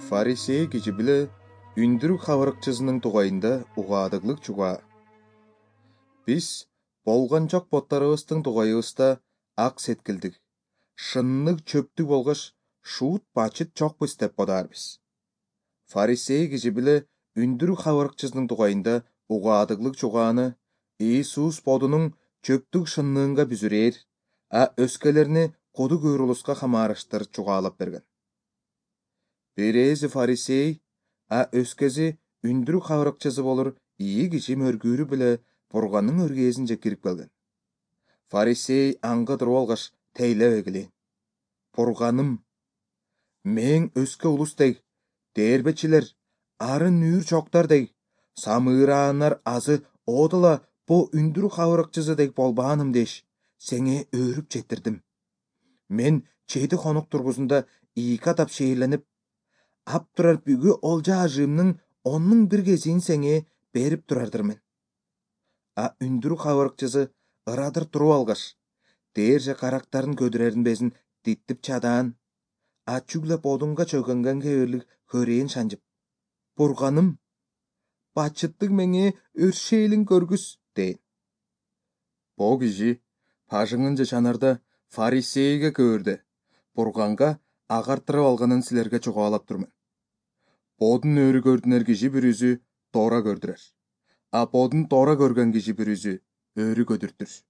Фарисей кичи биле үндүрүк хабарыкчысынын тугайында угаадыглык чуга. Биз болгончок боттарыбыздын тугайыбызда ак сеткилдик, шыннык чөптүк болгош шуут бачыт чокпуз деп бодаарбыз. Фарисей кичи биле үндүрүк хабарыкчысынын тугайында угаадыглык чугааны Иисус бодунун чөптүк шынныынга бүзүрээр, өскөлөрүнү коду көөр улуска хамаарыштыр чугаалап берген. Бирээзи фарисей, өскөзү үндүрүк хабарыкчысы болур ии кичи мөргүүрү биле Бурганның өргезинче кирип келген. Фарисей аңга туруп алгаш тейлеп эгилен. Бурганым, мен өскө улустей, дээрбечилер, арын нүүр чоктардей, самыыраанар азы одала бо үндүрүк хабарыкчысы дег болбааным деш, сеңе өөрүп жетирдим. Мен чети хонук тургузунда ийка тап шейленип, ап турар бүгү олжа ажыымның оннуң бир кезин сеңе берип турардырмын. Үндүрүк хабарыкчысы ырадыр туруп алгаш, дээрже карактарын көдүрерин безин диттип чадаан, чүглеп одунга чөгөнгөн кеберлик хөрээн шанжып. Бурганым, бачыттык меңе өршейлин көргүс, дейин. Бо киши пажыңынча чанарда фарисейге көөрдө, Бурганга агартырып алганын силерге чугаалап турмун. Бодун өрү көрдүнөр киши бир үзү тора көрдүрөр. Бодун тора көргөн киши бир үзү өрү көдүртүр.